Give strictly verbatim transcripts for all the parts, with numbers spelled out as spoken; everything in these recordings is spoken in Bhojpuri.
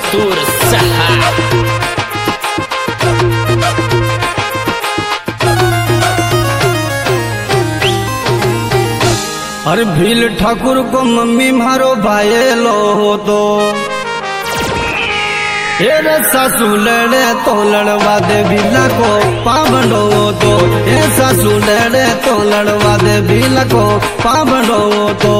सतूर साहब। अरे भील ठाकुर को मम्मी मारो भाई लो हो तो ए सासू लड़े तो लड़वा दे भीला को पावड़ो तो ए सासू लड़े तो लड़वा दे भीला को पावड़ो तो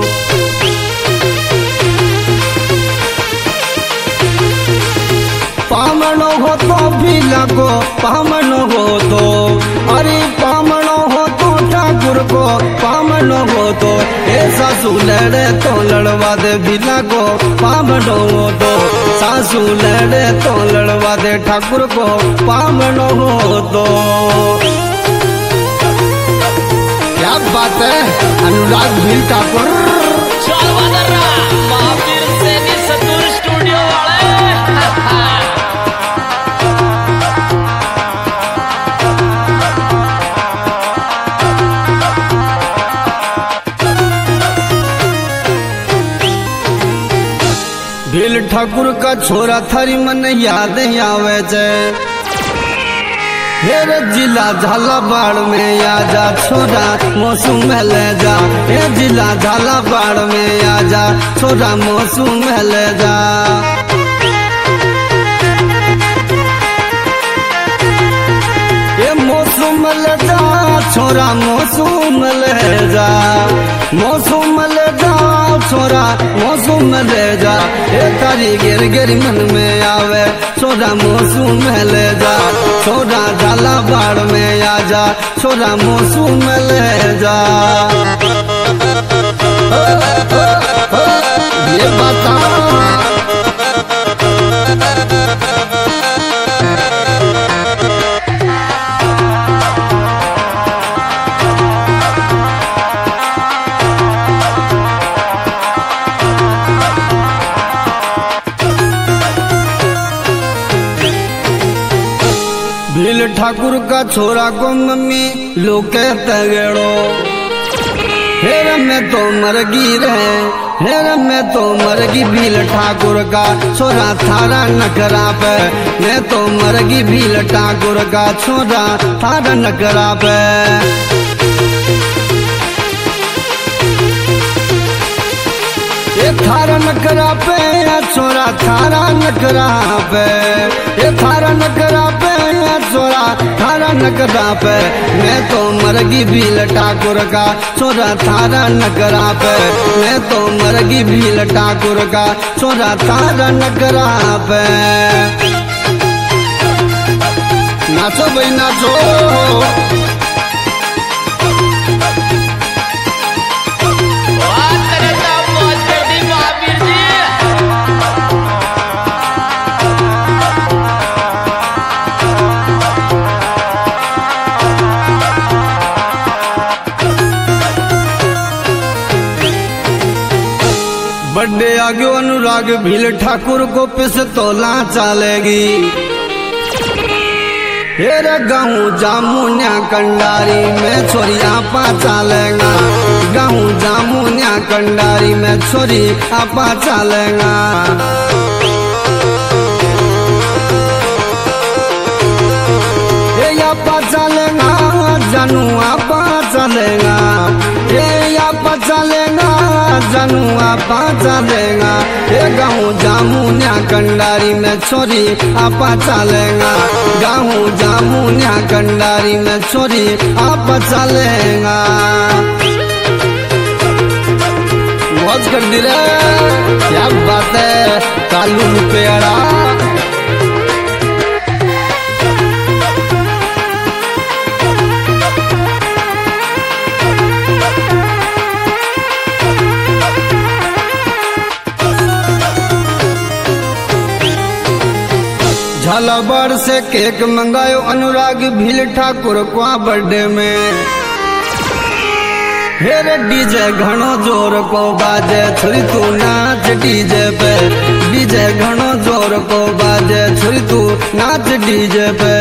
पामनो हो तो भीला को पामनो हो तो अरे पामनो हो तो ठाकुर को पामनो हो तो ए सासू लड़े तो लड़वा दे भीला को पामनो हो तो सासू लड़े तो लड़वा दे ठाकुर को पामनो हो तो। क्या बात है अनुराग भील ठाकुर महावीर सैनी सतूर स्टूडियो वाले। भील ठाकुर का छोरा थारी मन याद आवे छे हेर जिला झालावाड़ में आजा छोरा मौसू में ले जा हे जिला झालावाड़ में आजा छोरा मौसू में ले जा। ये मौसम ले जा छोरा मौसम ले जा मौसम ले जा छोरा मौसम ले जा ए तारी गिर गिर मन में आवे छोरा मौसम ले जा छोरा झालावाड़ में आजा छोरा मौसम ले जा। ये बता भील ठाकुर का छोरा को मम्मी लोग कहते गेड़ो हेर में तो मरगी रहे हेर में तो मरगी भील ठाकुर का छोरा थारा नखरा पे मैं तो मरगी भील ठाकुर का छोरा थारा नखरा पे। ये थारा नखरा पे छोरा थारा नखरा पे ये थारा नखरा पे छोरा थारा नखरा पे मैं तो मरगी भील ठाकुर का छोरा थारा नखरा पे मैं तो मरगी भील ठाकुर का छोरा थारा नखरा पे। नाचो भाई नाचो बड्डे आगे अनुराग भील ठाकुर को पिस्तौला चलेगी हेर गाँव जामुनिया कंडारी में छोरिया पा चलेगा गाँव जामुनिया कंडारी में छोरी आपा चलेगा। ये आपा चलेगा जानू आपा चलेगा ये आपा चलेगा जानू आपा चलेगा ये गाँव जामुनिया कंडारी में छोरी आपा चलेगा गाँव जामुनिया कंडारी में छोरी आपा चलेगा। मौज कर दी रे क्या बात है कालू पेड़ा झालावाड़ से केक मंगायो अनुराग भील ठाकुर को बर्थडे में हेरे डीजे घणो जोर को बाजे छुरी तू नाच डीजे पे डीजे घणो जोर को बाजे छुरी तू नाच डीजे पे।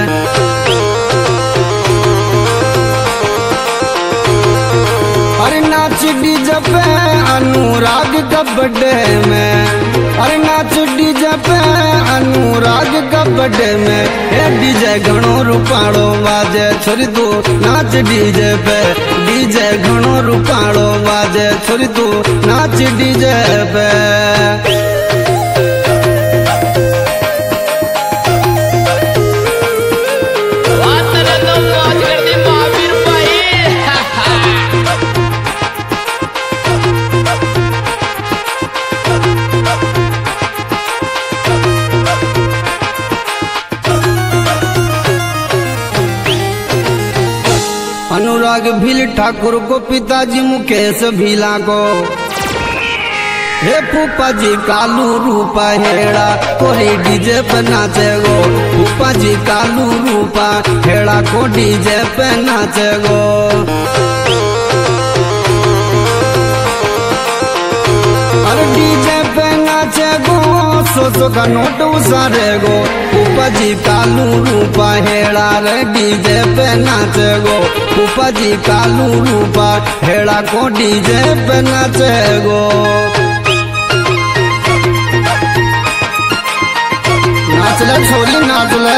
अरे नाच डीजे पे अनुराग का बर्थडे में अरे नाच डीजे पे अनुराग का बर्थडे में ये डीजे घणो रुपाड़ो बाजे छोरी तू नाच डीजे पे डीजे घणो रुपाड़ो बाजे छोरी तू नाच डीजे पे अनुराग भील ठाकुर को पिताजी मुकेश भीला को हे फूफा जी कालू रूपा हेड़ा कोरी डीजे पे नाचे गो फूफा जी कालू रूपा हेड़ा को डीजे पे नाचे गो अरे डीजे पे नाचे गो सौ सौ का नोट उसारे गो फूफा जी कालू रूपा हेड़ा रे डीजे पे नाचे गो फूफा जी कालू रूपा हेड़ा को डीजे पे नाचे गो नाच ले छोरी नाच ले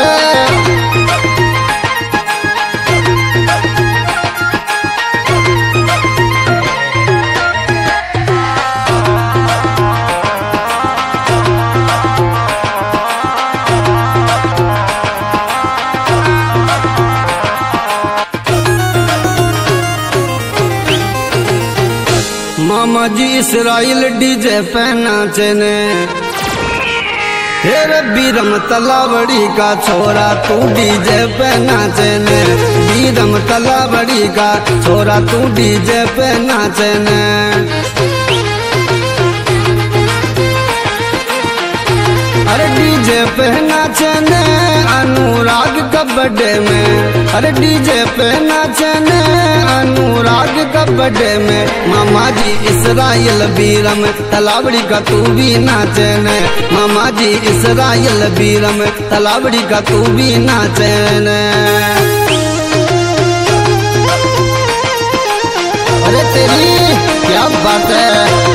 मामा जी इसराइल डीजे पे नाचे ने हे बीरम तलावड़ी का छोरा तू डीजे पे नाचे ने बीरम तलावड़ी का छोरा तू डीजे पे नाचे ने अरे डीजे पे नाचे ने अनुराग का बर्थडे में अरे डीजे पे नाचे ने अनुराग का बर्थडे में मामा जी इसराइल बीरम तलावड़ी का तू भी नाचे ने मामा जी इसराइल बीरम तलावड़ी का तू भी नाचे ने अरे तेरी क्या बात है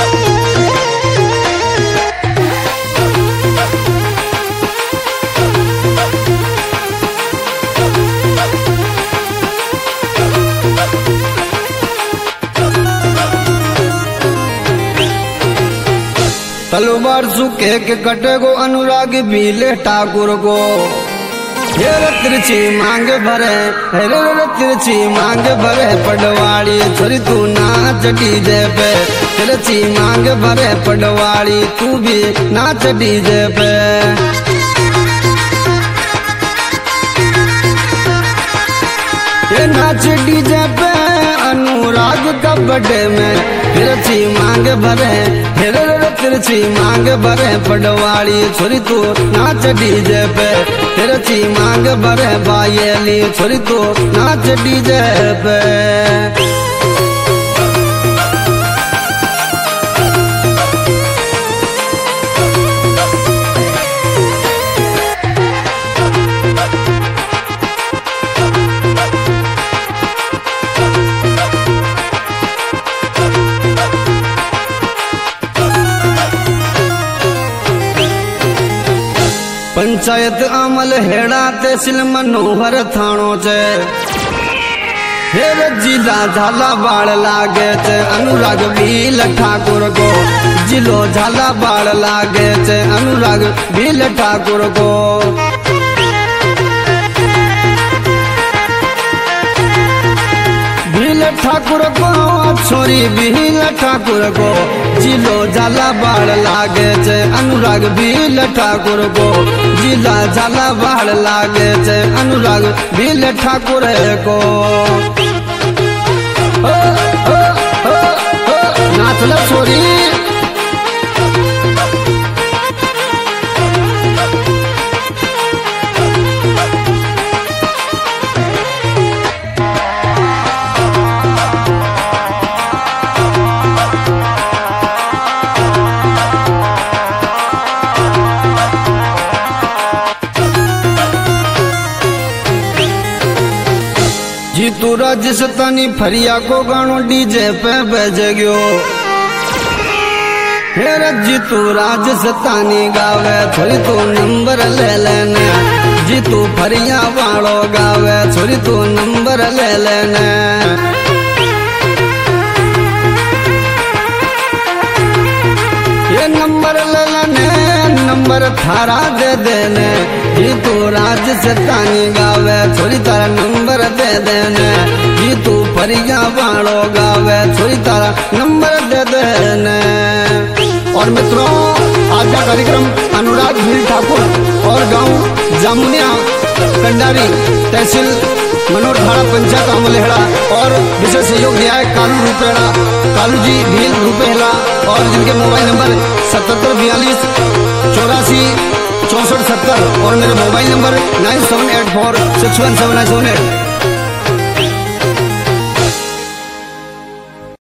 तलवार सुखे के कटे गो अनुराग भीले ठाकुर को हे तिरछी मांग भरे हे तिरछी मांग भरे पडवाड़ी छोरी तू नाच डीजे पे तिरछी मांग भरे पडवाड़ी तू भी नाच डीजे पे ये नाच डीजे पे अनुराग का बर्थडे में तिरछी मांग भरे फिर तिरछी मांग भरे पडवाड़ी छोरी तू नाच डीजे पे तिरछी मांग भरे बायली छोरी तू नाच डीजे पे पंचायत अमल हेड़ा तहसील मनोहर थाणो छे हेर जिला झाला बाड़ लागे छे अनुराग भील ठाकुर को जिलो झाला बाड़ लागे छे अनुराग भील ठाकुर को भील ठाकुर को छोरी भील ठाकुर को जिलो झाला बाड़ लागे छे अनुराग भील ठाकुर को जिला झाला बाड़ लागे छे अनुराग भील ठाकुर को ओ, ओ, ओ, ओ, नाच लो छोरी जीतू राजस्थानी फरिया को गानो डीजे पे बज गयो हे जी तू राजस्थानी गावे छोरी तू नंबर ले लेने, जी तू फरिया वालो गावे छोरी तू नंबर ले लेने। ये नंबर ले लेने, नंबर थारा दे देने, जी तू राजस्थानी गावे छोरी तारा नंबर दे देने, जी तू फरिया वालो गावे छोरी तारा नंबर दे देने। और मित्रों, आज का कार्यक्रम अनुराग भील ठाकुर और गांव जामुनिया कंडारी तहसील मनोरखाड़ा पंचायत अमलेहड़ा और विशेष सहयोग दिया है कालू रुपेड़ा, कालू जी भील रुपेला, और जिनके मोबाइल नंबर सतहत्तर बयालीस चौरासी चौसठ सत्तर और मेरे mobile number nine seven eight four six one seven nine seven at.